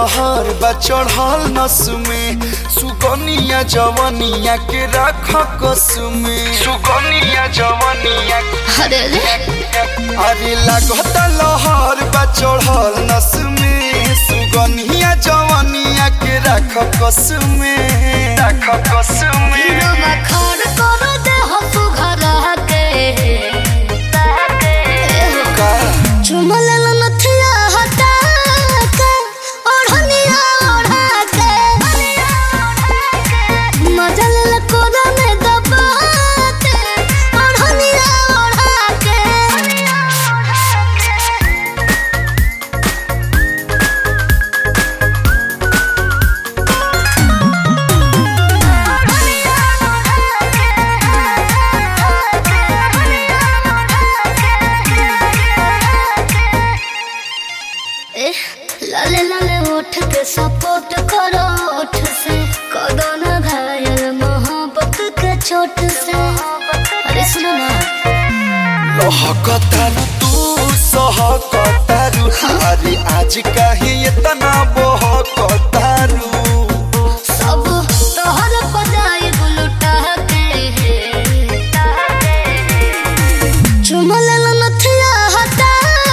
लहर बा चढ़ल नस में सुगनिया जवनिया के राख कस में सुगनिया जवनिया अरे लागत लहर बा चढ़ल नस में सुगनिया जवनिया के राख कस में राख कस में लाले लाले उठ के सपोर्ट करो उठ से कदो न घायल मोहब्बत के चोट से। अरे सुनो ना लहकतारू तू सहकतारू अरे आज काहे इतना बहकतारू सब तोहर पजाई बुलुटा के चुमल नथिया हटा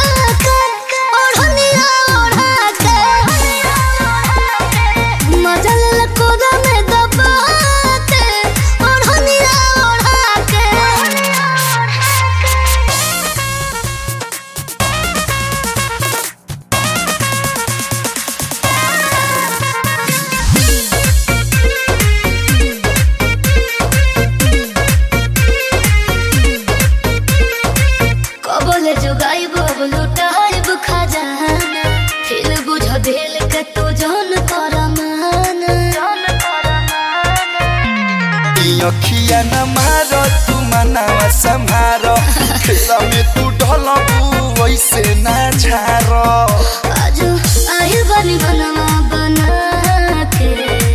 अखिया न मारो तू मनावा संभारो खेला में तू ढलबू वैसे ना झारो आज आयु बनी बनवा बना के